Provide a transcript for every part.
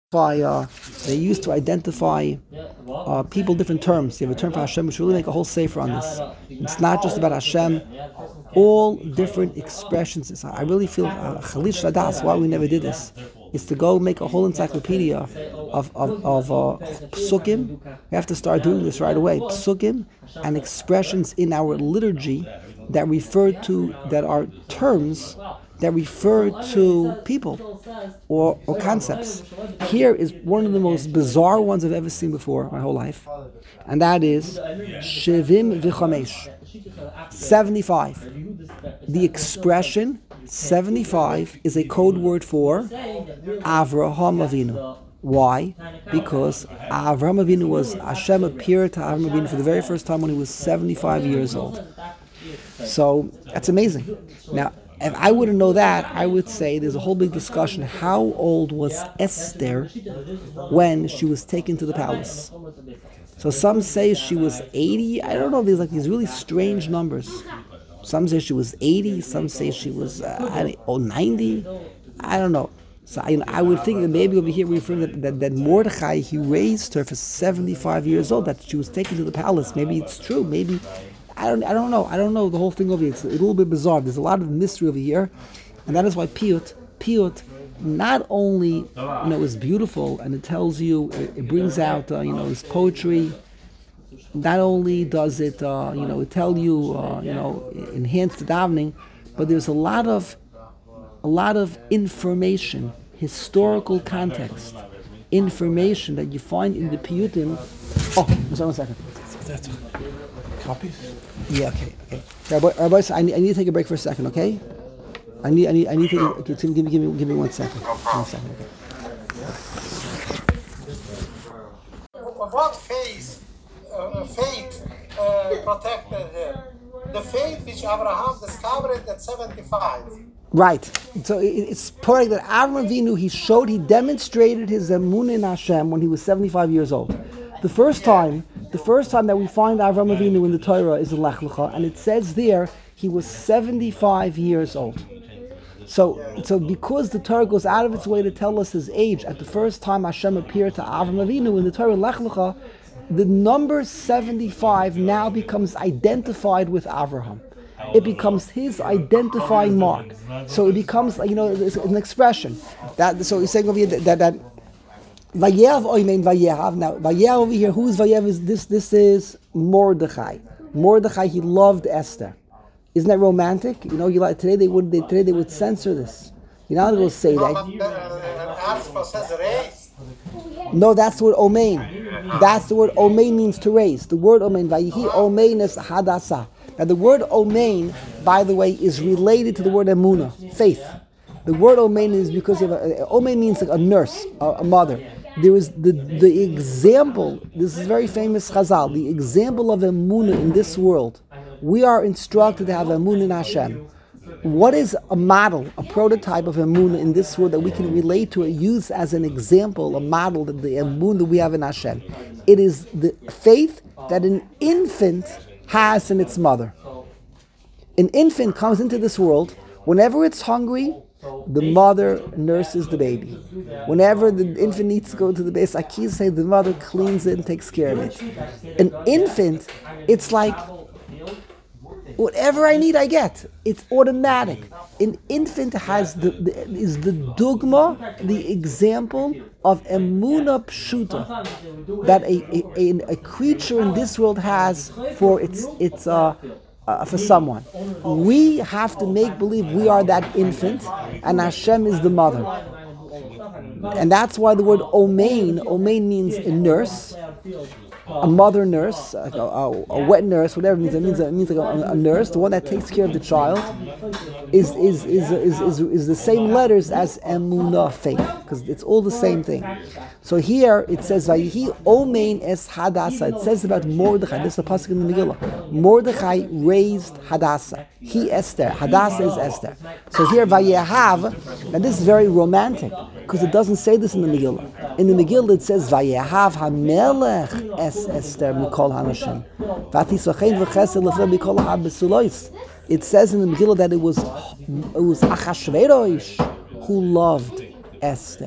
They used to identify people different terms. You have a term for Hashem. We should really make a whole sefer on this. It's not just about Hashem. All different expressions. I really feel Chalish Radas. Why we never did this is to go make a whole encyclopedia of psukim. We have to start doing this right away. Psukim and expressions in our liturgy that are terms that refer to people or concepts. Here is one of the most bizarre ones I've ever seen before in my whole life, and that is Shevim v'chamesh, 75. The expression 75 is a code word for Avraham Avinu. Why? Because Avraham Avinu Hashem appeared to Avraham Avinu for the very first time when he was 75 years old. So that's amazing. Now, if I wouldn't know that, I would say there's a whole big discussion. How old was Esther when she was taken to the palace? So some say she was 80. I don't know. There's these really strange numbers. Some say she was 80. Some say she was 90. I don't know. So I would think that maybe over here we're referring that Mordechai, he raised her for 75 years old, that she was taken to the palace. Maybe it's true. Maybe... I don't know. I don't know the whole thing over here. It's a little bit bizarre. There's a lot of mystery over here, and that is why Piyut not only is beautiful and it tells you, it brings out his poetry. Not only does it it tell you enhance the davening, but there's a lot of information, historical context, information that you find in the Piyutim. Oh, sorry, 1 second. Copies? Yeah, okay. Rabbi, I need to take a break for a second, okay? I need to take okay, Tim, give me 1 second. 1 second, okay. What faith protected him? The faith which Abraham discovered at 75. Right. So it's poetic that Avraham Avinu, he demonstrated his emunah in Hashem when he was 75 years old. The first time that we find Avraham Avinu in the Torah is in Lech Lecha, and it says there he was 75 years old. So because the Torah goes out of its way to tell us his age, at the first time Hashem appeared to Avraham Avinu in the Torah Lech Lecha, the number 75 now becomes identified with Avraham. It becomes his identifying mark. So it becomes it's an expression. So he's saying over here that Vayev oimein Vayehav. Now, Vayehav over here, who's Vayev? This is Mordechai. Mordechai, he loved Esther. Isn't that romantic? Today they would censor this. They will say that. No, that's the word omein. That's the word omein means to raise. The word omein, Vayihi omein is hadasa. Now, the word omein, by the way, is related to the word emunah, faith. The word omein is because omein means like a nurse, a mother. There is the example. This is very famous Chazal. The example of emunah in this world. We are instructed to have emunah in Hashem. What is a model, a prototype of emunah in this world that we can relate to, use as an example, a model that the emunah we have in Hashem? It is the faith that an infant has in its mother. An infant comes into this world. Whenever it's hungry, the mother nurses the baby. Whenever the infant needs to go to the base, I keep saying the mother cleans it and takes care of it. An infant, it's like whatever I need, I get. It's automatic. An infant is the dogma, the example of emunah pshuta that a creature in this world has for for someone. We have to make believe we are that infant, and Hashem is the mother. And that's why the word omein means a nurse, a mother nurse, a wet nurse, whatever it means. It means like a nurse, the one that takes care of the child, is the same letters as emunah, faith, because it's all the same thing. So here it says Vayihi omein es Hadasa. It says about Mordechai. This is a pasuk in the Megillah. Mordechai raised Hadasa. He Esther. Hadasa is Esther. So here Vayehav. Now this is very romantic because it doesn't say this in the Megillah. In the Megillah it says Vayehav HaMelech es Esther mikol hanashim. Vatisochein v'chesed lefnei mikol habesulois. It says in the Megillah that it was Achashverosh who loved Esther.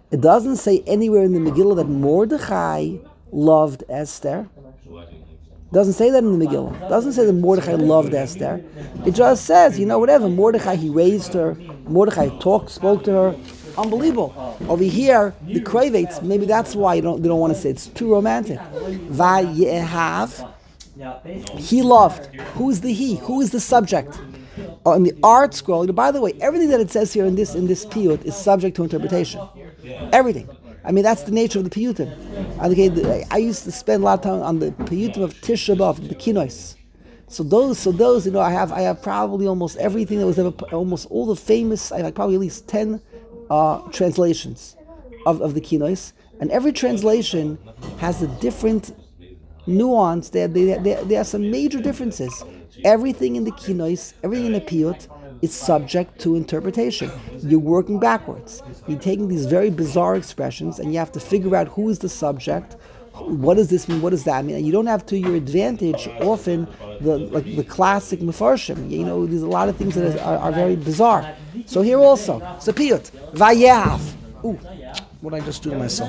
It doesn't say anywhere in the Megillah that Mordechai loved Esther. It doesn't say that in the Megillah. It doesn't say that Mordechai loved Esther. It just says, whatever, Mordechai, he raised her. Mordechai spoke to her. Unbelievable. Over here, the Kravetz, maybe that's why they don't want to say it. It's too romantic. Vayehav, he loved. Who is the he? Who is the subject? In the art scroll, by the way, everything that it says here in this piyut is subject to interpretation. Everything. I mean, that's the nature of the piyutim. I used to spend a lot of time on the piyutim of Tisha B'Av, the Kinois. So those, I have probably almost everything that was ever, almost all the famous. I have probably at least 10 translations of the Kinois, and every translation has a different nuance. There are some major differences. Everything in the Kinois, everything in the piyut is subject to interpretation. You're working backwards. You're taking these very bizarre expressions, and you have to figure out who is the subject. What does this mean? What does that mean? And you don't have to your advantage often the classic mefarshim. There's a lot of things that are very bizarre. So here also, it's a piyut. Vayehav. Ooh, what did I just do to myself?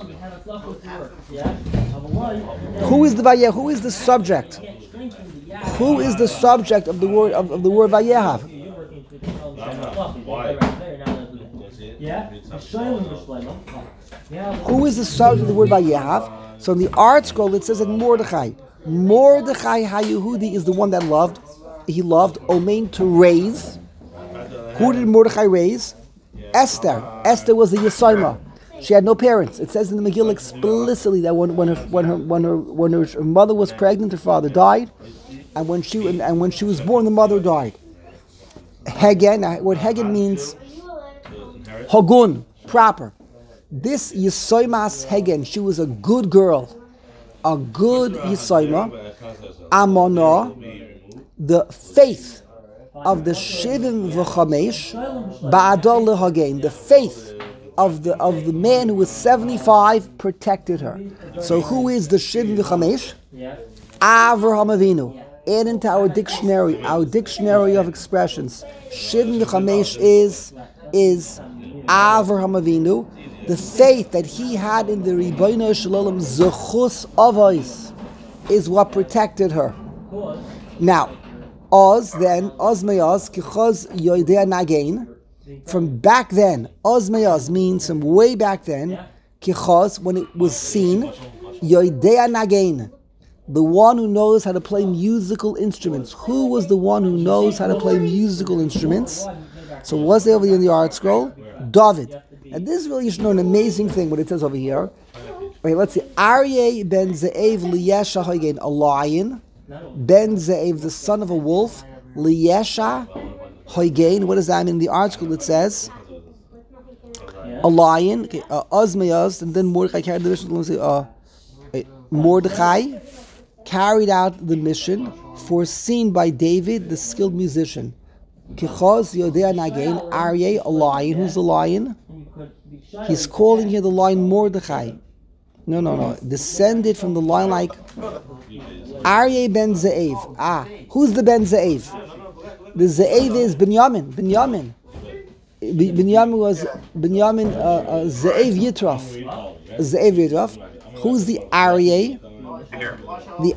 Who is the Vayehav? Who is the subject? Who is the subject of the word Vayehav? Who is the subject of the word Vayehav? So in the art scroll it says that Mordechai HaYehudi is the one that loved. He loved Omein to raise. Who did Mordechai raise? Esther. Esther was the Yesaima. She had no parents. It says in the Megillah explicitly that when her mother was pregnant, her father died, and when she was born, the mother died. Hegen. What Hegen means? Hagun, proper. This Yesoimas Hegen, she was a good girl, a good Yesoima. Amona, the faith of the Shivim V'Chamesh, Ba'adol Lehagen, the faith of the man who was 75 protected her. So who is the Shivim V'Chamesh? Avraham Avinu. Add into our dictionary of expressions. Shivim V'Chamesh is Avraham Avinu. The faith that he had in the Ribono Shel Olam Zechus Avos is what protected her. Now, Oz Meyaz Kichos Yoidea Nagain. From back then, Oz Meyaz means from way back then. Kichos, when it was seen, Yoidea Nagain, the one who knows how to play musical instruments. Who was the one who knows how to play musical instruments? So what's there over here in the art scroll? David. And this is really, you should know an amazing thing, what it says over here. Okay, let's see. Aryeh ben Ze'ev liyesha hoigen, a lion. Ben Ze'ev, the son of a wolf. Liyesha hoigen. What does that mean? In the art scroll it says a lion. Okay, Ozmayaz, and then Mordechai carried the mission. Mordechai carried out the mission foreseen by David, the skilled musician. Kichos Yodea Nagain, Aryeh, a lion. Who's the lion? He's calling here the lion Mordechai. No. Descended from the lion like Aryeh ben Ze'ev. Who's the ben Ze'ev? The Ze'ev is Binyamin. Binyamin was Ze'ev Yitraf. Who's the Aryeh? The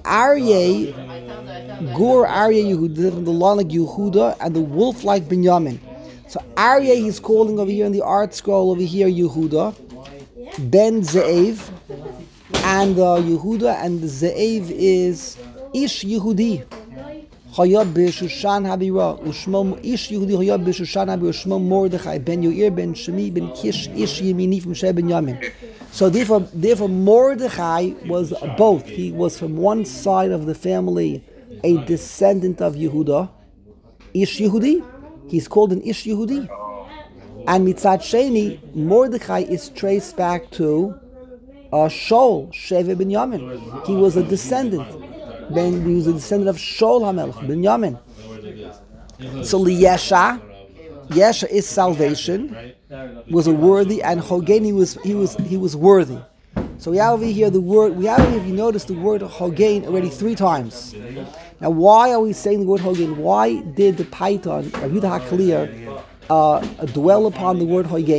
Aryeh, Gur Aryeh Yehuda, from the lion like Yehuda, and the wolf like Binyamin. So Aryeh, he's calling over here in the art scroll over here Yehuda, Ben Ze'ev, and Yehuda, and the Ze'ev is Ish Yehudi. Hayab b'Shushan Habira, Ushmo Ish Yehudi Hayab b'Shushan Habira, Ushmo Mordechai ben Yoir ben Shemi ben Kish Ish Yemini from Sheh ben Yamin. So therefore Mordechai was both. He was from one side of the family a descendant of Yehuda, Ish Yehudi. He's called an Ish Yehudi. And Mitzat Sheni, Mordechai is traced back to Shaul, Sheva ben Yamin. He was a descendant. Then he was a descendant of Shaul HaMelech, ben Yamin. So Liyesha, Yesha is salvation, was a worthy, and Hogen, he was worthy. So we have over here the word, if you notice the word Hogen already 3 times. Now why are we saying the word Hogen? Why did the Paiton, Yehuda HaKalir, dwell upon the word Hogen?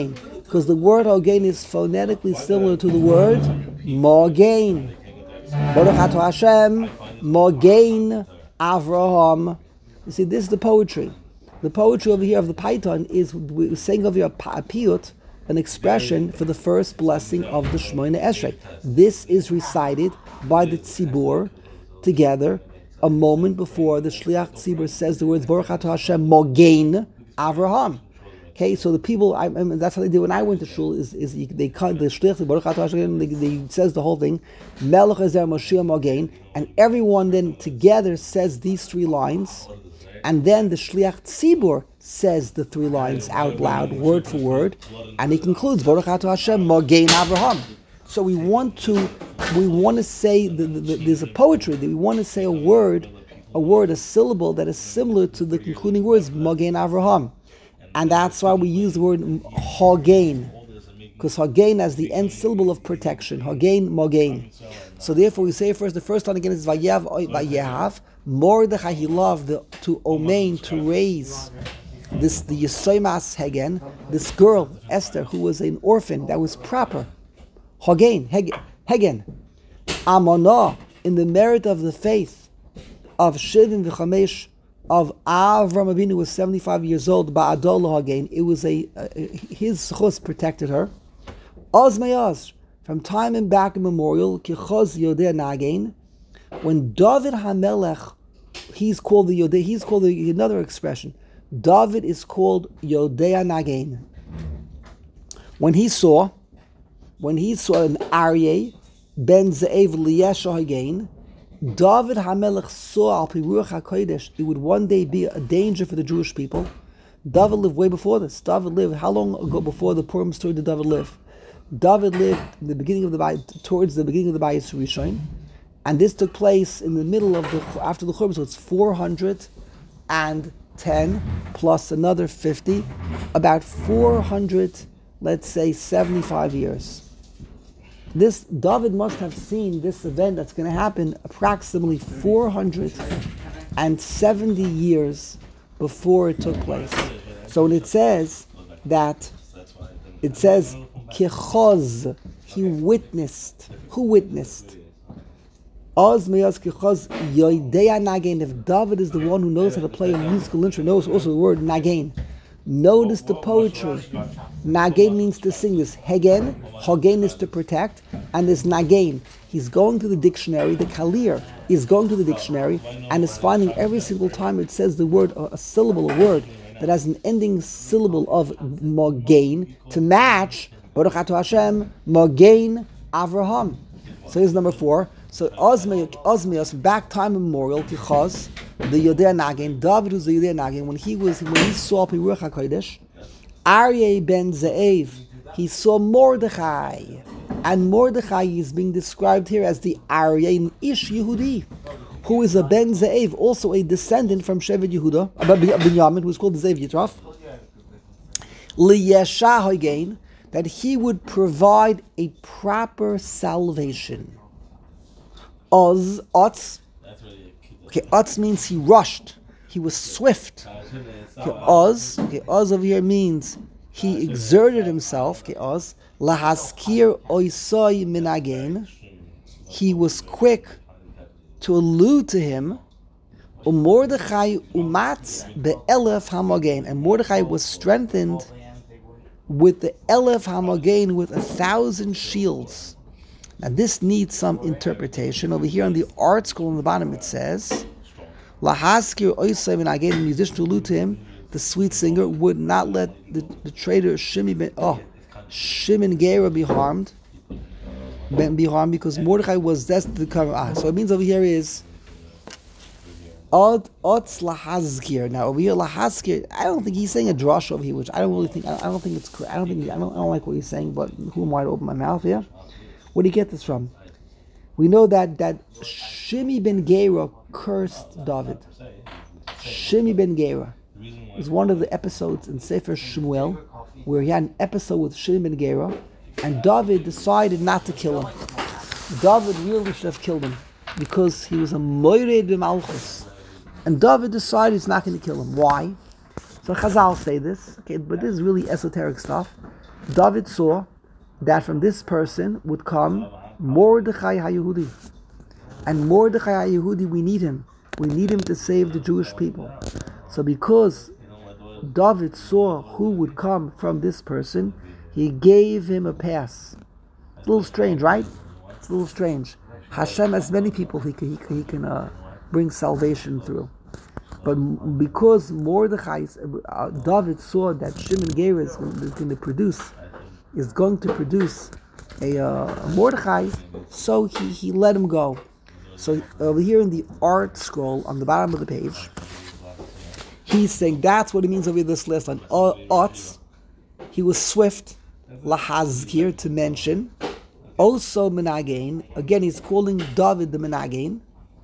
because the word Hogain is phonetically similar to the word Mogain. Baruch Atah Hashem, Mogain Avraham. You see, this is the poetry. The poetry over here of the Python is we're saying over here a piyut, an expression for the first blessing of the Shemona Esrei. This is recited by the Tzibur together a moment before the Shliach Tzibur says the words Baruch Atah Hashem Mogain Avraham. Okay, so the people, I mean, that's how they do when I went to shul. They cut the Shliach Baruch Atah Hashem. They says the whole thing, Melech Ezer Moshiach Mogain, and everyone then together says these three lines, and then the Shliach Tzibur says the three lines out loud, word for word, and he concludes Baruch Atah Hashem Mogain Avraham. So we want to say there's a poetry that we want to say a word, a syllable that is similar to the concluding words Mogain Avraham, and that's why we use the word Hogain, because Hogain has the end syllable of protection. Hogain Mogain. So therefore we say first, the first one again is Vayehav. Mordechai he loved to omein, to raise the Yisoimas Hegen, this girl Esther who was an orphan that was proper. Hogain, Hegen, Amonah, in the merit of the faith of Shivim v'Chamesh of Avram Avinu was 75 years old. Ba'adol Hogain, it was his chus protected her. Oz Mayaz, from time and back immemorial, Kichoz Yodeh Nagain, when David HaMelech, he's called another expression. David is called Yodeh Nagain. When he saw an Aryeh ben Ze'ev Liyesha Hagain, David HaMelech saw al pi Ruach HaKodesh it would one day be a danger for the Jewish people. David lived way before this. David lived, how long ago before the Purim story did David live? David lived in the beginning of the Bayis, towards the beginning of the Bayis Rishon, and this took place in the middle of after the Churban, so it's 410 plus another 50, about 400, let's say 75 years. This David must have seen this event that's going to happen approximately 470 years before it took place. So when it says Kichoz, he witnessed. Who witnessed? Oz Meyaz Kichoz Yoidea Nagain. If David is the one who knows how to play a musical instrument, knows also the word Nagain. Notice the poetry. Nagain means to sing. This Hegen, Hogain is to protect, and this Nagain. He's going to the dictionary, the Kalir is going to the dictionary, and is finding every single time it says the word, a syllable, a word that has an ending syllable of Mogain to match Baruch Atah Hashem, Mogain Avraham. So here's number 4. So Osmios, back time immemorial, Kichaz, the Yodeh Nagain, David was the Yodeh Nagain, when he saw Pi Ruach HaKodesh, Aryeh ben Ze'ev, he saw Mordechai, and Mordechai is being described here as the Aryeh Ish Yehudi, who is a ben Ze'ev, also a descendant from Shevet Yehuda, Binyamin, who is called Ze'ev Yitraf, Liyesha Hogain, that he would provide a proper salvation. Oz, Otz means he rushed, he was swift. Oz over here means he exerted himself. Oz, lahaskir oisoi minagain, he was quick to allude to him. Mordechai umatz be'elef hamogain, and Mordechai was strengthened with the elef hamogain, with 1,000 shields. Now this needs some interpretation. Over here on the art scroll on the bottom it says, Lahaskir oisei minagain, the musician to allude to him, the sweet singer, would not let the traitor Shimon Gera be harmed, because Mordechai was destined to come. So it means over here is Otz lahazkir. Now over here lahazkir, I don't think he's saying a drush over here, which I don't really think. I don't think it's correct. I don't like what he's saying. But who am I to open my mouth here? Where do you get this from? We know that Shimi ben Gera cursed David. Shimi ben Gera is one of the episodes in Sefer Shmuel where he had an episode with Shimi ben Gera, and David decided not to kill him. David really should have killed him because he was a moired b'malchus, and David decided he's not going to kill him. Why? So Chazal say this, okay, but this is really esoteric stuff. David saw that from this person would come Mordechai HaYehudi. And Mordechai HaYehudi, we need him. We need him to save the Jewish people. So because David saw who would come from this person, he gave him a pass. It's a little strange, right? It's a little strange. Hashem has many people he can bring salvation through. But because David saw that Shimon Gera is going to produce a Mordechai, so he let him go. So over here in the art scroll on the bottom of the page, he's saying that's what it means over this list on Otz. He was swift, lahazkir, to mention. Also Menagain. Again, he's calling David the Menagain.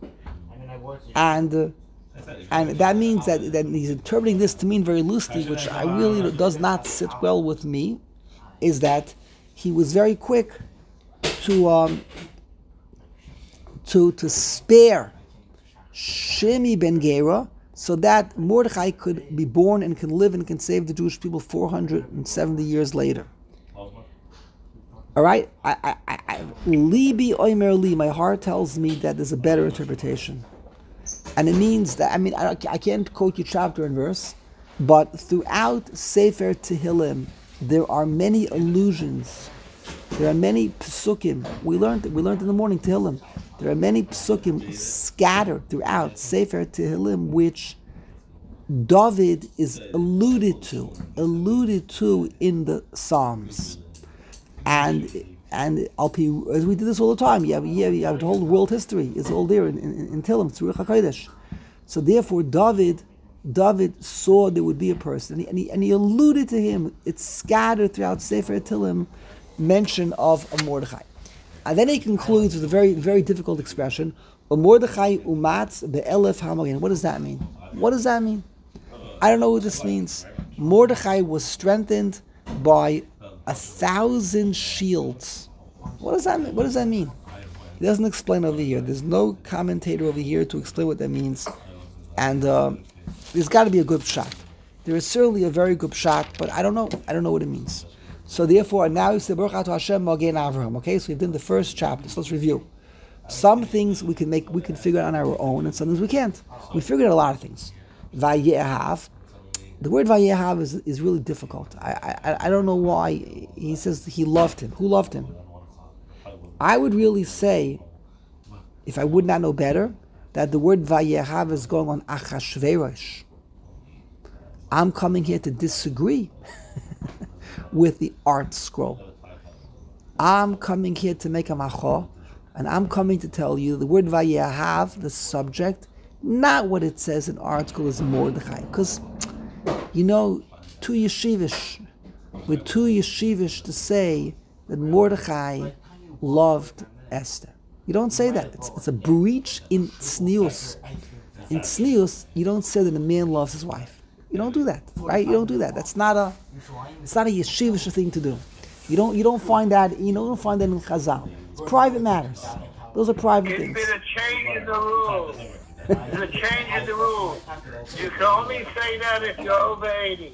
And that means that he's interpreting this to mean very loosely, which I really does not sit well with me, is that he was very quick to spare Shimi ben Gera so that Mordechai could be born and can live and can save the Jewish people 470 years later. All right? Libi oimer li, my heart tells me that there's a better interpretation. And it means that, I can't quote you chapter and verse, but throughout Sefer Tehillim, there are many allusions. There are many psukim. We learned in the morning Tehillim. There are many psukim scattered throughout Sefer Tehillim, which David is alluded to in the Psalms. And as we do this all the time, you have the whole world history. It's all there in Tehillim, through HaKodesh. So therefore, David saw there would be a person, and he alluded to him. It's scattered throughout Sefer Tehillim, mention of a Mordechai. And then he concludes with a very, very difficult expression, Mordechai umatz be'elef hamagin. What does that mean? What does that mean? I don't know what this means. Mordechai was strengthened by 1,000 shields. What does that mean? What does that mean? He doesn't explain over here. There's no commentator over here to explain what that means. And there's got to be a good shot. There is certainly a very good shot, but I don't know. I don't know what it means. So therefore, now you say Baruch Atah Hashem Magen Avraham. Okay, so we've done the first chapter. So let's review. Some things we can figure out on our own, and some things we can't. We figured out a lot of things. Vayehav. The word Vayehav is really difficult. I don't know why he says he loved him. Who loved him? I would really say, if I would not know better, that the word Vayehav is going on Achashverosh. I'm coming here to disagree with the art scroll. I'm coming here to make a macho, and I'm coming to tell you the word Vayehav, the subject, not what it says in art scroll is Mordechai. Because, too yeshivish. We're too yeshivish to say that Mordechai loved Esther. You don't say that. It's a breach in tznius. In tznius, you don't say that a man loves his wife. You don't do that, right? You don't do that. It's not a yeshivish thing to do. You don't find that. You don't find that in Chazal. It's private matters. Those are private things. It's been a change in the rules. It's a change in the rules. You can only say that if you're over 80.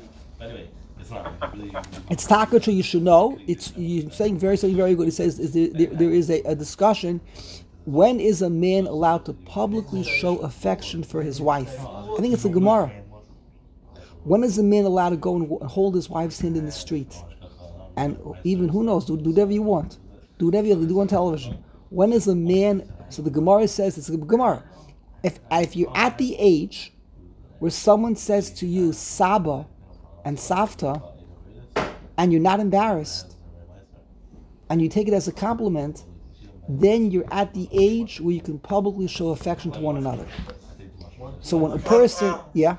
It's Takacha, you should know. You're saying something very good. It says there is a discussion. When is a man allowed to publicly show affection for his wife? I think it's the Gemara. When is a man allowed to go and hold his wife's hand in the street? And even, who knows, do whatever you want. Do whatever you do on television. When is a man, so the Gemara says, it's a Gemara. If you're at the age where someone says to you, Saba and Savta, and you're not embarrassed, and you take it as a compliment, then you're at the age where you can publicly show affection to one another. So when a person,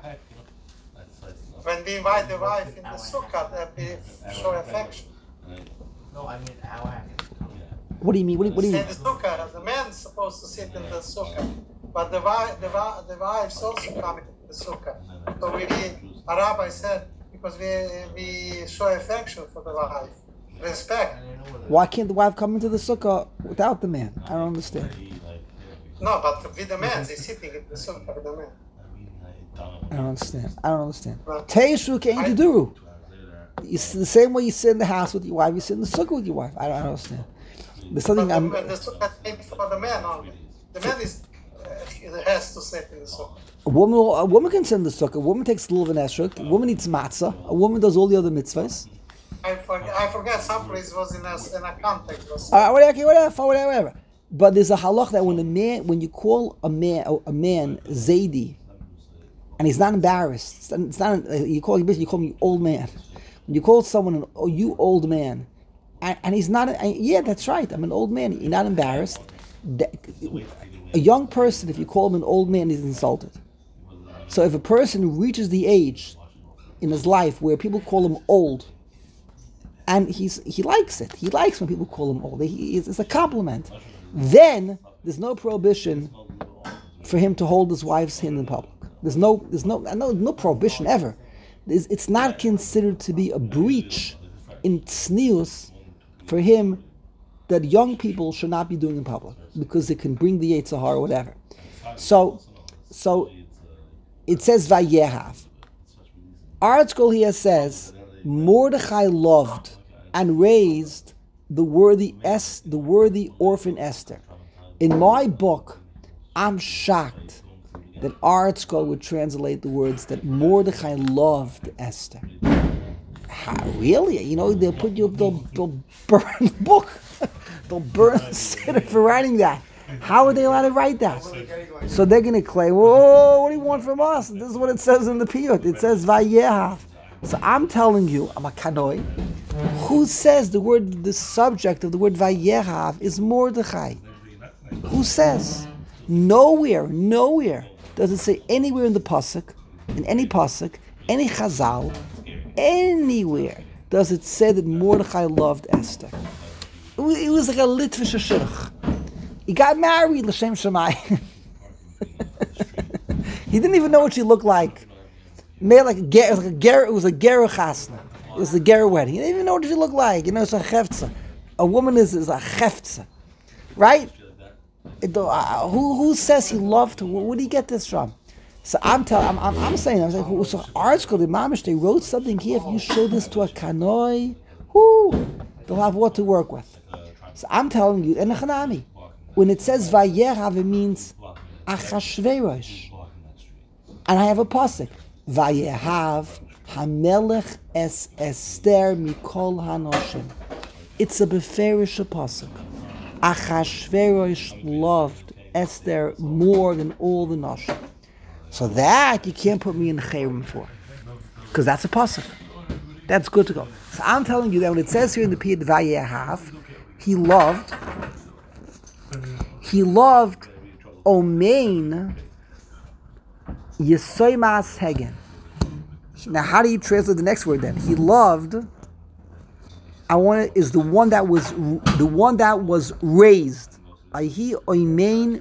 When we invite the wife in the sukkah, that we show affection. No, I mean our. What do you mean? What do you mean? In the sukkah, the man's supposed to sit in the sukkah, but the wives also come into the sukkah. So a rabbi said, because we show affection for the wife, respect. Why can't the wife come into the sukkah without the man? I don't understand. No, but with the man, they're sitting in the sukkah with the man. I don't understand. Teishu kein keduru. The same way you sit in the house with your wife, you sit in the sukkah with your wife. I don't understand. There's something But the sukkah is made for the man only. The man has to sit in the sukkah. a woman can sit in the sukkah. A woman takes lulav and esrog. A woman eats matzah. A woman does all the other mitzvahs. I forgot some place was in a context. Whatever. But there's a halach that when you call a man Zaidi, and he's not embarrassed, it's not you call him old man. When you call someone you old man, and he's not, yeah, that's right, I'm an old man. You're not embarrassed. A young person, if you call him an old man, is insulted. So if a person reaches the age in his life where people call him old, and he likes it. He likes when people call him old. It's a compliment. Then there's no prohibition for him to hold his wife's hand in public. There's no prohibition ever. It's not considered to be a breach in tznius for him that young people should not be doing in public because it can bring the Yetzer Hara or whatever. So it says Vayehav. Article here says Mordechai loved and raised the worthy orphan Esther. In my book, I'm shocked that Article would translate the words that Mordechai loved Esther. How, really? They'll burn the book. They'll burn the siddur for writing that. How are they allowed to write that? So they're going to claim, whoa, what do you want from us? This is what it says in the Piyut. It says Vayehav. So I'm telling you, I'm a kanoi, who says the subject of the word Vayehav is Mordechai? Who says? Nowhere does it say anywhere in the pasuk, in any pasuk, any chazal, anywhere does it say that Mordechai loved Esther. It was like a Litvish shidduch. He got married, l'shem shamayim. He didn't even know what she looked like. Made like it was a ger chasna. It was a ger wedding. He didn't even know what she looked like. It's a cheftza. A woman is a cheftza, right? Who says he loved her? Where did he get this from? So I'm saying, so Article, the mamish, they wrote something here. If you show this to a kanoi, they'll have what to work with. So I'm telling you, and Hanami, when it says Vayehav, it means Achashverosh. And I have a pasuk. Vayehav Hamelech es Esther mikol hanoshim. It's a beferish pasuk. Achashverosh loved Esther more than all the noshim. So that you can't put me in chayrim for, because that's a pasuk. That's good to go. So I'm telling you that when it says here in the Piyut Vayehav, he loved Omein Yesoimas Hegen. Now, how do you translate the next word then? He loved. Is the one that was raised. He Omein.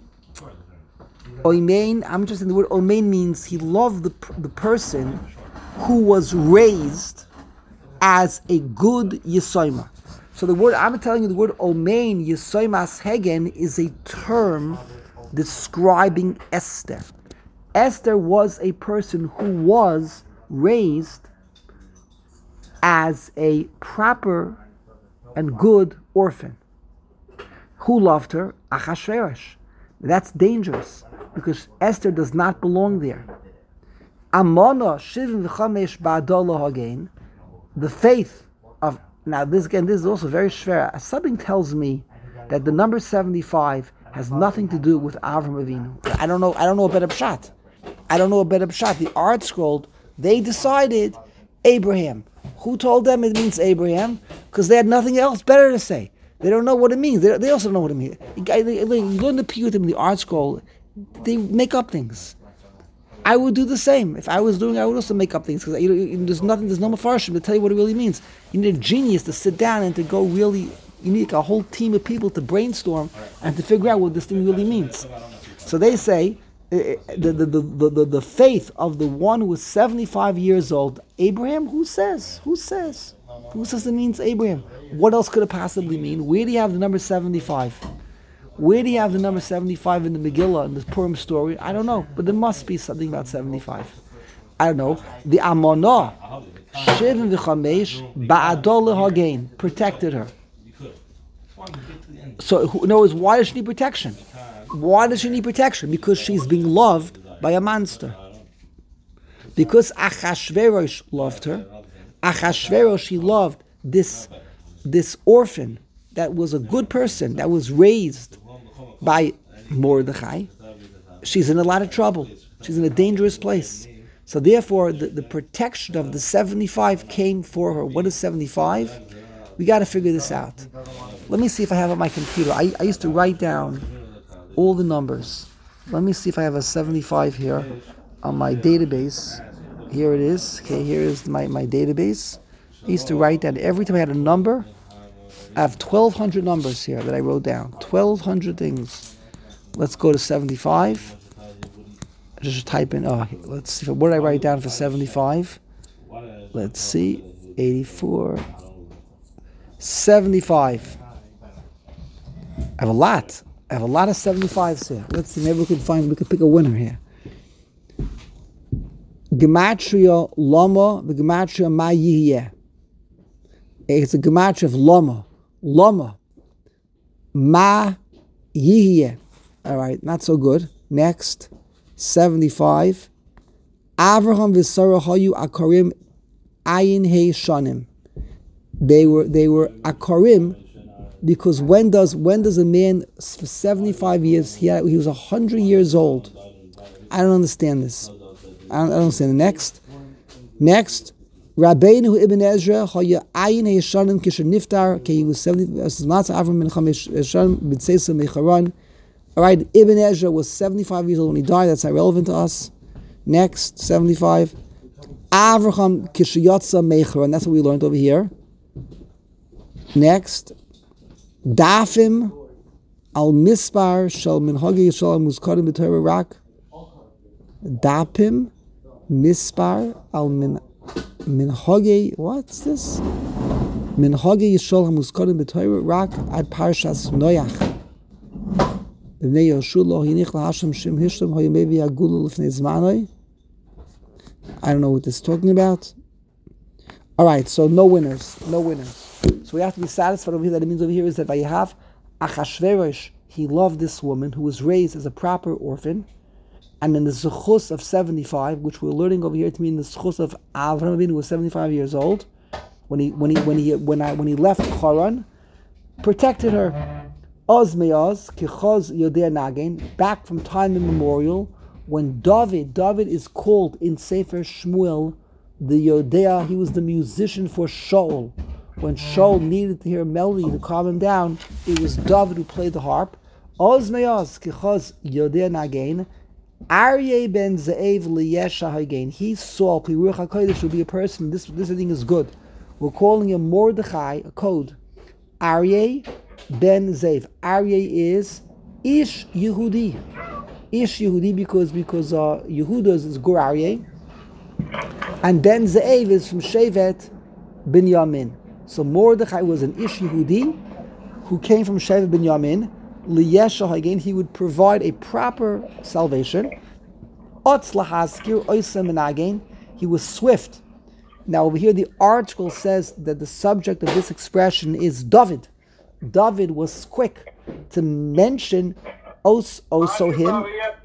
I'm interested in the word Omein means he loved the person who was raised as a good Yesoima. So the word I'm telling you, the word Omein Yesoimas Hegen is a term describing Esther. Esther was a person who was raised as a proper and good orphan. Who loved her? Achashverosh. That's dangerous because Esther does not belong there. Amona shivim v'chamesh ba'adolah hagein. The faith of, now this is also very shver. Something tells me that the number 75 has nothing to do with Avram Avinu. I don't know a better pshat. The art scroll, they decided Abraham. Who told them it means Abraham? Because they had nothing else better to say. They don't know what it means. They also know what it means. You learn the Piyutim in the art scroll, they make up things. I would do the same. If I was doing, I would also make up things, because there's no mafarshim to tell you what it really means. You need a genius to sit down and to go really, you need a whole team of people to brainstorm and to figure out what this thing really means. So they say, the faith of the one who was 75 years old, Abraham, who says it means Abraham? What else could it possibly mean? Where do you have the number 75? Where do you have the number 75 in the Megillah, in the Purim story? I don't know, but there must be something about 75. I don't know. The Amonah, Shivim v'chamesh ba'adol hagain, protected her. So, in other words, why does she need protection? Why does she need protection? Because she's being loved by a monster. Because Achashverosh loved her. Achashverosh, he loved this orphan that was a good person, that was raised by Mordechai. She's in a lot of trouble. She's in a dangerous place. So therefore, the protection of the 75 came for her. What is 75? We got to figure this out. Let me see if I have on my computer. I used to write down all the numbers. Let me see if I have a 75 here on my database. Here it is. Okay, here is my database. I used to write down every time I had a number. I have 1,200 numbers here that I wrote down. 1,200 things. Let's go to 75. Just type in, let's see, what did I write down for 75? Let's see, 84, 75. I have a lot of 75s here. Let's see, maybe we could pick a winner here. Gematria Lama, the Gematria Ma Yihye. It's a Gematria of Lama. Lama. Ma Yihye. All right, not so good. Next. 75. Avraham v'Sarah hayu akarim ayin hey shanim. They were akarim because when does a man for 75 years he was 100 years old? I don't understand this. I don't understand. Next, Rabbeinu Ibn Ezra hayu ayin hey shanim kisher niftar. Okay, he was 70. As not Avram ben Chamesh shanim b'tzeisa mecharan. All right, Ibn Ezra was 75 years old when he died. That's irrelevant to us. Next, 75. Avraham kishiyatza mecharan. That's what we learned over here. Next, Dafim al mispar shel minhagi yisrael muzkarim b'Torah rak. Dapim mispar al minhagi. What's this? Minhagi yisrael muzkarim b'Torah rak ad parshas Noach. I don't know what this is talking about. All right, so no winners. So we have to be satisfied over here that it means over here is that Vayehav Achashverosh, he loved this woman who was raised as a proper orphan, and in the Zechus of 75, which we're learning over here to mean the Zechus of Avraham Avinu, who was 75 years old, when he left Haran, protected her. Oz me'oz, kichoz yodea nagen, back from time immemorial, when David is called in Sefer Shmuel, the Yodea, he was the musician for Shaul. When Shaul needed to hear melody to calm him down, it was David who played the harp. Oz me'oz, kichoz yodea nagen, Aryeh ben Ze'ev liyesha hagen. He saw Piruach HaKodesh would be a person, this thing is good. We're calling him Mordechai, a code. Aryeh ben Zev. Aryeh is Ish Yehudi. Ish Yehudi because Yehuda's is Gur Aryeh. And Ben Zev is from Shevet Binyamin. So Mordechai was an Ish Yehudi who came from Shevet Binyamin. Liyesha Hagen, he would provide a proper salvation. Otz lahaskir oisem menagen, he was swift. Now over here the article says that the subject of this expression is David. David was quick to mention also him.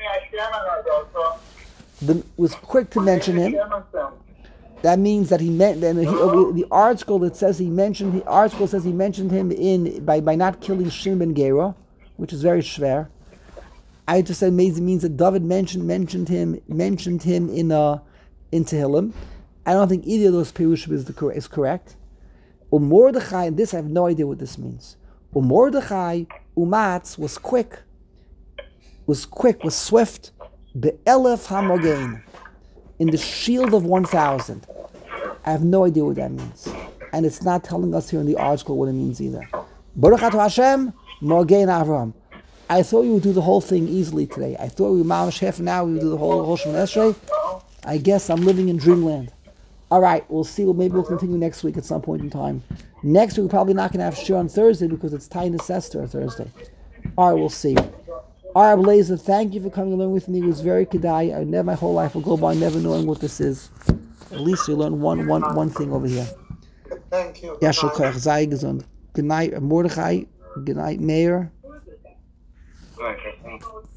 Was quick to mention him. That means that he meant. The article that says he mentioned. The article says he mentioned him by not killing Shimon ben Gera, which is very schwer. I just said it means that David mentioned him in Tehillim. I don't think either of those pirushim is correct. Mordechai, and this I have no idea what this means. Mordechai Umatz was quick, was swift. Be'elef hamogein, in the shield of 1,000. I have no idea what that means, and it's not telling us here in the article what it means either. Baruch Ato Hashem, Mogein Avram. I thought you would do the whole thing easily today. I thought we would mamash half an hour. We would do the whole Shemon Esrei. I guess I'm living in dreamland. All right, we'll see. Maybe we'll continue next week at some point in time. Next week, we're probably not going to have shir on Thursday because it's Tainus Esther Thursday. All right, we'll see. All right, Blazer, thank you for coming along with me. It was very kedai. I never, my whole life will go by never knowing what this is. At least you learn one thing over here. Thank you. Yashal Koach, sei gesund. Good night, Mordechai. Good night, Mayor. Okay, thanks.